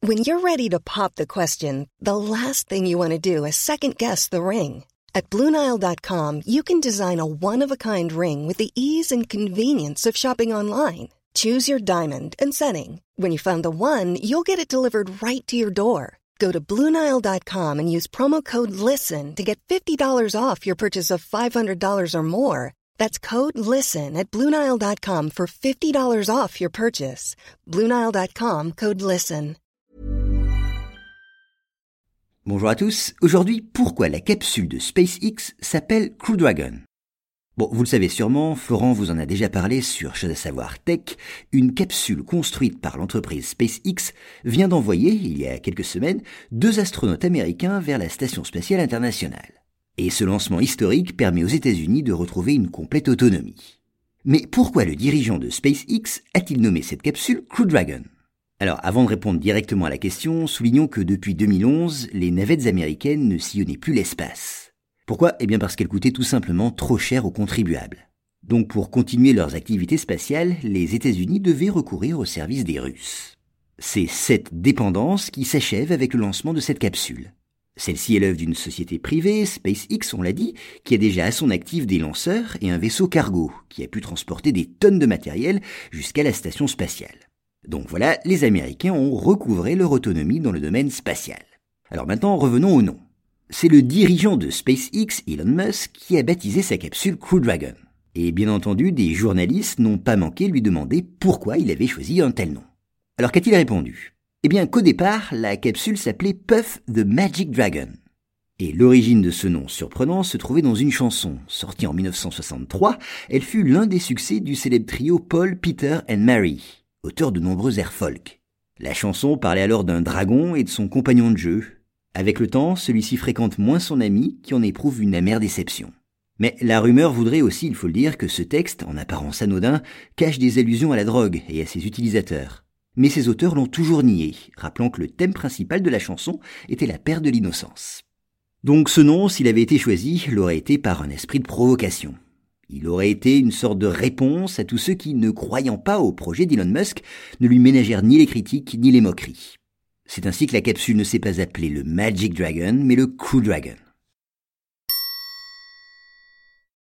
When you're ready to pop the question, the last thing you want to do is second-guess the ring. At BlueNile.com, you can design a one-of-a-kind ring with the ease and convenience of shopping online. Choose your diamond and setting. When you find the one, you'll get it delivered right to your door. Go to BlueNile.com and use promo code LISTEN to get $50 off your purchase of $500 or more. That's code LISTEN at BlueNile.com for $50 off your purchase. BlueNile.com, code LISTEN. Bonjour à tous, aujourd'hui, pourquoi la capsule de SpaceX s'appelle Crew Dragon? Bon, vous le savez sûrement, Florent vous en a déjà parlé sur Chose à savoir Tech, une capsule construite par l'entreprise SpaceX vient d'envoyer, il y a quelques semaines, 2 astronautes américains vers la Station spatiale internationale. Et ce lancement historique permet aux États-Unis de retrouver une complète autonomie. Mais pourquoi le dirigeant de SpaceX a-t-il nommé cette capsule Crew Dragon? Alors, avant de répondre directement à la question, soulignons que depuis 2011, les navettes américaines ne sillonnaient plus l'espace. Pourquoi? Eh bien parce qu'elles coûtaient tout simplement trop cher aux contribuables. Donc pour continuer leurs activités spatiales, les États-Unis devaient recourir au service des Russes. C'est cette dépendance qui s'achève avec le lancement de cette capsule. Celle-ci est l'œuvre d'une société privée, SpaceX on l'a dit, qui a déjà à son actif des lanceurs et un vaisseau cargo, qui a pu transporter des tonnes de matériel jusqu'à la station spatiale. Donc voilà, les Américains ont recouvré leur autonomie dans le domaine spatial. Alors maintenant, revenons au nom. C'est le dirigeant de SpaceX, Elon Musk, qui a baptisé sa capsule Crew Dragon. Et bien entendu, des journalistes n'ont pas manqué de lui demander pourquoi il avait choisi un tel nom. Alors qu'a-t-il répondu? Eh bien qu'au départ, la capsule s'appelait Puff the Magic Dragon. Et l'origine de ce nom surprenant se trouvait dans une chanson. Sortie en 1963, elle fut l'un des succès du célèbre trio Paul, Peter and Mary, auteur de nombreux airs folk. La chanson parlait alors d'un dragon et de son compagnon de jeu. Avec le temps, celui-ci fréquente moins son ami qui en éprouve une amère déception. Mais la rumeur voudrait aussi, il faut le dire, que ce texte, en apparence anodin, cache des allusions à la drogue et à ses utilisateurs. Mais ses auteurs l'ont toujours nié, rappelant que le thème principal de la chanson était la perte de l'innocence. Donc ce nom, s'il avait été choisi, l'aurait été par un esprit de provocation. Il aurait été une sorte de réponse à tous ceux qui, ne croyant pas au projet d'Elon Musk, ne lui ménagèrent ni les critiques ni les moqueries. C'est ainsi que la capsule ne s'est pas appelée le Magic Dragon, mais le Crew Dragon.